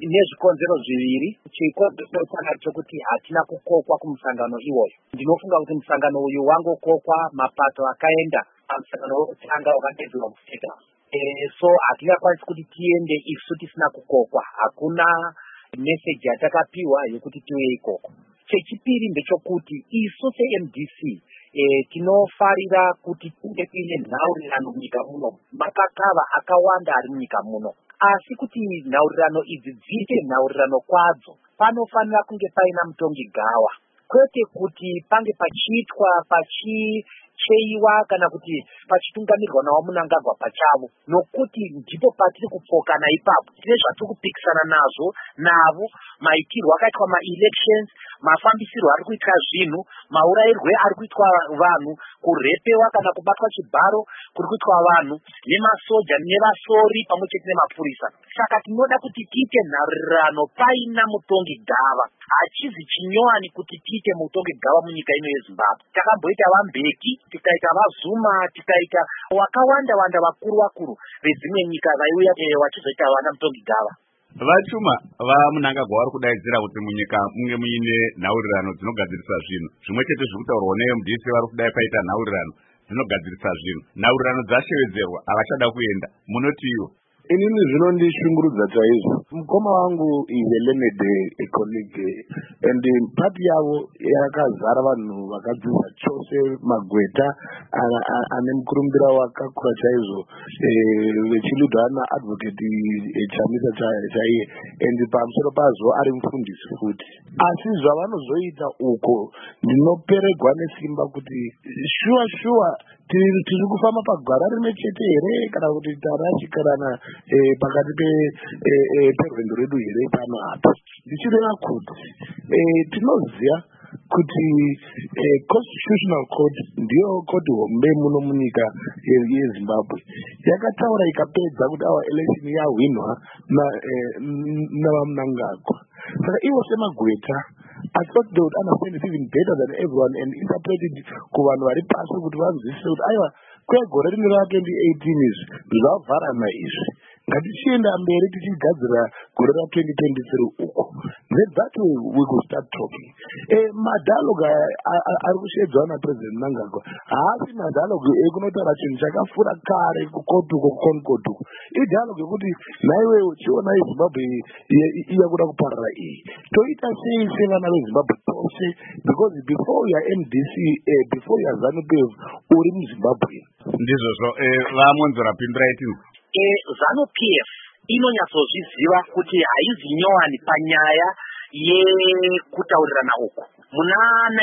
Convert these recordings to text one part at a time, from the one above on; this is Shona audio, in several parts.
nezvikonzero zviviri. Chikonzero chakati chokuti hatina kukokwa kumusangano iwoyo. Ndinofunga kuti musangano uyu wangokokwa mapato akaenda pamusangano wekutanga wakadedzerwa muState House. So hatingakwanisi kuti tiende isu tisina kukokwa. Hakuna message yatakapiwa yekuti tiwe ikoko. Chechipiri ndechokuti isu seMDC tinofarira kuti kunge kuine nhaurirano munyika muno. Makakava akawanda ari munyika muno. Asi kuti nhaurirano idzi dziite nhaurirano kwadzo, panofanira kunge paina mutongigawa. Kwete kuti pange pachiitwa pachicheiwa kana kuti pachitungamirwa nawo Munangagwa pachavo, nokuti ndipo patiri kupfokana ipapo. Tine zvatiri kupikisana nazvo navo, maitirwo akaitwa ma-elections, mafambisirwo ari kuitwa zvinhu, maurayirwe ari kuitwa vanhu, kurepewa kana kubatwa chibharo kuri kuitwa vanhu nemasoja nevasori pamwe chete nemapurisa. Saka tinoda kuti tiite nhaurirano paina mutongigava. Hachizi chinyowani kuti tiite mutongigava munyika ino yeZimbabwe. Takamboita vaMbeki, tikaita vaZuma, tikaita wakawanda vakuru vezimwe nyika vaiuya vachizoita vana mutongigava. Vachuma vaMunangagwa vari kudaidzira kuti munyika munge muine nhaurirano dzinogadzirisa zvinhu. Zvimwe chete zviri kutaurwa neMDC vari kudai paita nhaurirano dzinogadzirisa zvinhu. Nhaurirano dzashevedzerwa, havachada kuenda. Munoti iwo? Inini zvinondishungurudza chaizvo. Mukoma wangu is a learned colleague and party yavo yakazara vanhu vakadzidza chose, magweta ane mukurumbira wakakura chaizvo, vechiludwa naadvocate Chamisa chaiye, and pamusoro pazvo ari mufundisi futi. Asi zvavanozoita uko ndinoperegwa nesimba kuti shuwa tiri kufamba pagwara rimwe chete here kana kuti tarashikarana pakati perwendo redu here pano apa. Ndichireva kuti tinoziva kuti constitutional court ndiyo koti hombe muno munyika yeZimbabwe yakataura ikapedza kuti our election yahwinwa navaMunangagwa. Saka ivo semagweta I thought they would understand it even better than everyone and interpret it kuvanhu vari pasi kuti vanzwisise kuti aiwa kwegore rino ra2018 izvi zvavharana izvi, ngatichienda mberi tichigadzira gore ra2023 uko. Then that way we could start talking. Madaloga ari kushedzwa naPresident Mnangagwa haasi madaloga ekunotaura chinhu chakafura kare kukotuko kukonkotuko. Idaloga yekuti naiwewe chiona yeZimbabwe iyakuda kuparara iyi toita sei sevana veZimbabwe tose, because before you are MDC, before you are ZANU-PF uri muZimbabwe. Ndizvozvo vamonzora pindura itini. ZANU-PF inonyatsozviziva kuti haizi nyowani panyaya yekutaurirana uku. Muna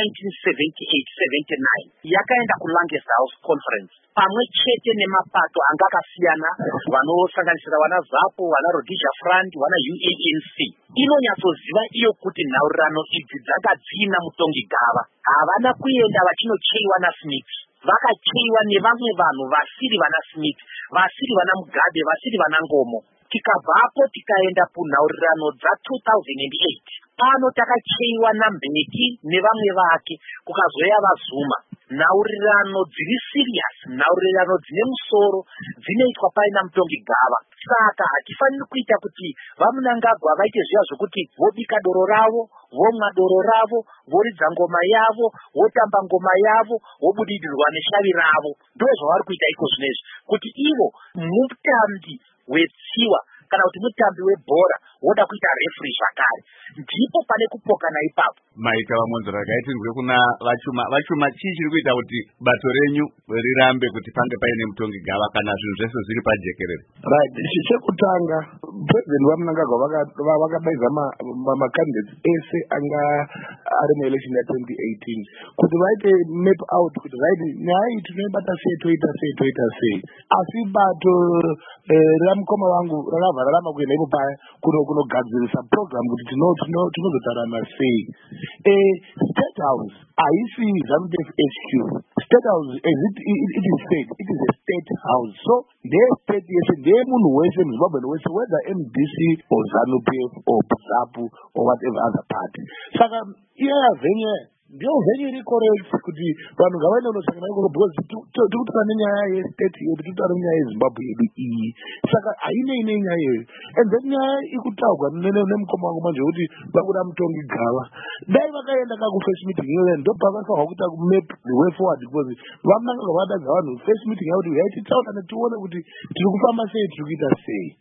1978-79 yakaenda kuLongest House Conference pamwe chete nemapato anga akasiyana vanosanganisira vana ZAPU, vana Rhodesia Front, vana UANC. Inonyatsoziva iyo kuti nhaurirano idzi dzanga dzina mutongigava. Havana kuenda vachinocheiwa naSmith, vakacheiwa nevamwe vanhu vasiri vana Smith, vasiri vana Mugabe, vasiri vana Ngomo. Tikabvapo tikaenda kunhaurirano dza2008 pano takacheiwa naMbeki nevamwe vake, kukazoya vaZuma. Nhaurirano dziri serious, nhaurirano dzine musoro, dzinoitwa paina mutongigava. Saka hatifaniri kuita kuti vaMunangagwa vaite zviya zvokuti vobika doro ravo, vomwa doro ravo, voridza ngoma yavo, votamba ngoma yavo, vobudirirwa neshavi ravo. Ndozvavari kuita iko zvinezvi, kuti ivo mutambi wetsiwa kana kuti mutambi webhora woda kuita referee zvakare, ndipo pane kupokana ipapo. Maita vamonzora rakaitirwe kuna vachuma chii chiri kuita kuti bato renyu rirambe kuti pange paine mutongigava kana zvinhu zvese zviri pajekerere? Right, chekutanga President vaMunangagwa vakadaidza macandidates ese anga ari muelection ya2018 kuti vaite map out kuti right nyaya tinoibata sei toita sei. Asi bato ramukoma wangu rakavhararama kuenda ipo paya kunogadzirisa program kuti tinozotarana sei. State House haisi ZANU-PF HQ. State House, as it is said, it is a state house. So their state yese munhu wese muZimbabwe wese, whether MDC or ZANU-PF or ZAPU or whatever other party. Saka iyaya venye ndio very correct kuti vanhu ngavaenda kunosangana ikoko because tirikutora nenyaya yestate yedu tirikutora nenyaya yezimbabwe yedu iyi saka hainei nenyaya iyoyo and then nyaya ikutaurwa nemukoma wangu manje kuti vakuda mutongi gava dai vakaenda kakufirst meeting iyoyo ndobva vafanirwa kuita kumap the way forward because vamunanga vadadza vanhu first meeting yakuti uyai titaurane tione kuti tiri kufamba sei tiri kuita sei